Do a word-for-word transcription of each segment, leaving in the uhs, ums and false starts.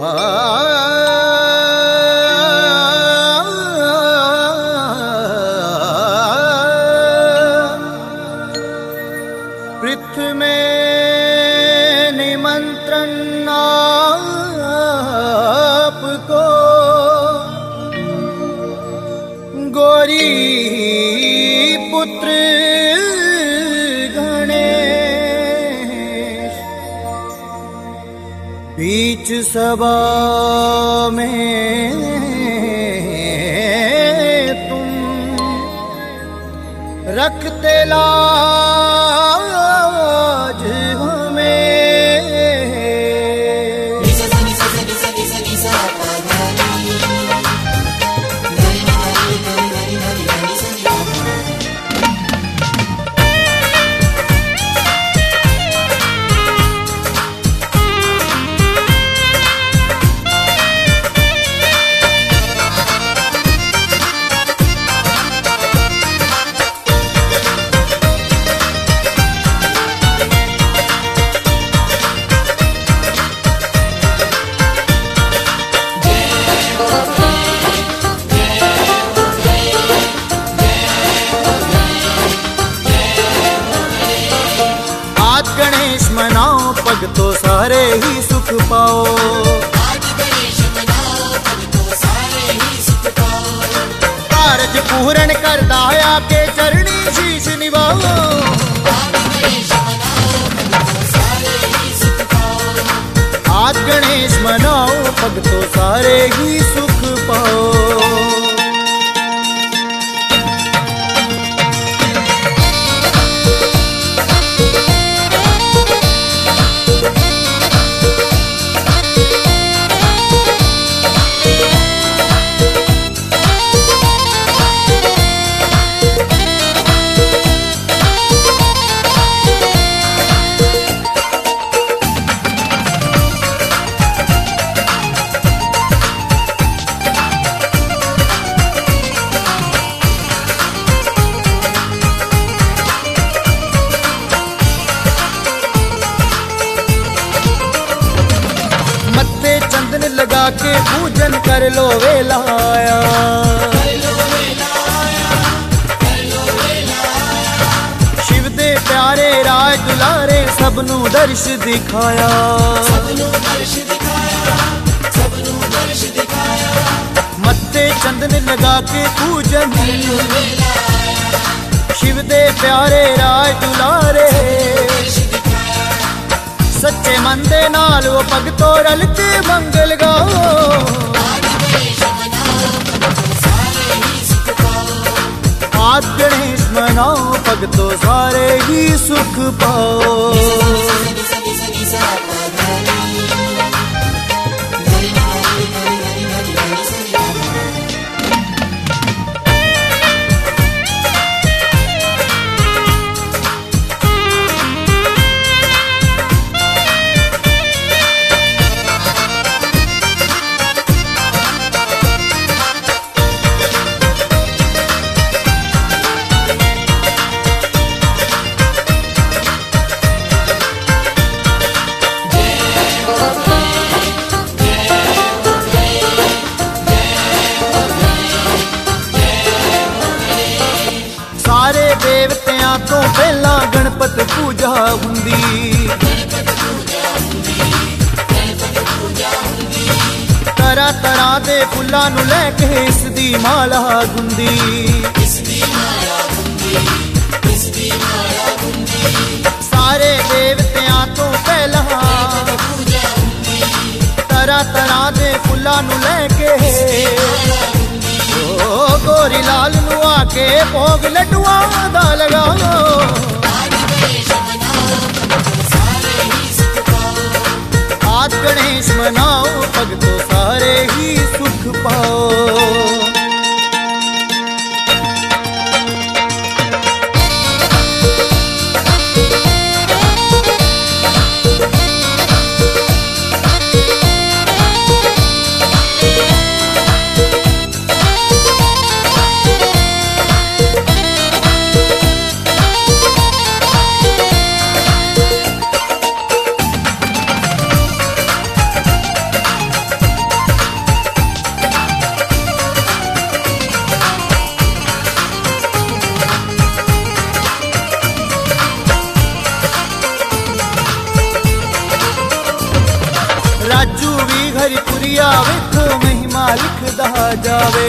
पृथ्वी में निमंत्रण आपको गौरी पुत्र गणेश बीच सभा में तुम रखते लाज हमें। गणेश मनाओ पग तो सारे ही सुख पाओ। आज गणेश मनाओ पग तो सारे ही सुख पाओ। कारज पूर्ण कर दाया के चरणी शीश निभाओ। आज गणेश मनाओ पग तो सारे ही सुख पाओ। आज गणेश मनाओ पग तो सारे ही सुख पाओ। चंदन लगा के पूजन कर लो वेला आया। शिव दे प्यारे राज दुलारे सबनू दर्श दिखाया। मत्थे चंदन लगा के पूजन शिव दे प्यारे राज दुलारे सच्चे मन दे नाल वो पग तो रल के मंगल गाओ। आज गणेश मनाओ पग तो सारे ही सुख पाओ। सारे देवतियां तो पहला गणपत पूजा हुंदी। तरह तरह दे फुल्लां नू लैके इस दी माला गुंदी। सारे देवतियां तो पहला तरह तरह दे फुल्लां नू लैके गोरी लाल नू आके भोग लड्डुआ दा लगाओ। आज गणेश मनाओ पग तो सारे ही सुख पाओ। हरिपुरिया वेखो महिमा लिखदा जावे।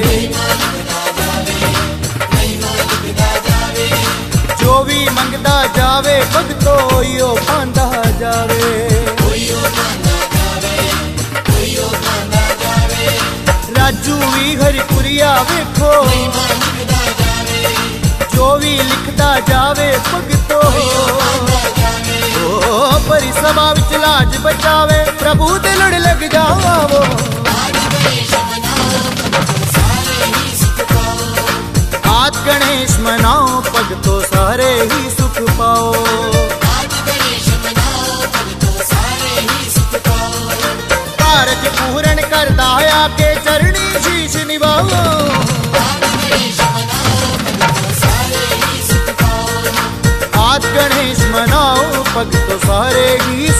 जो भी मंगदा जावे भगतो यो पांदा जावे। राजू भी हरिपुरिया वेखो जो भी लिखदा जावे भगतो परी सभा विच लाज बचावे प्रभु दे लड़ लग जावो। आज गणेश मनाओ भगतो सारे ही सुख पाओ। कारज पूर्ण करदा आके चरणी शीश निभाओ। आज गणेश मनाओ भगतो सारे ही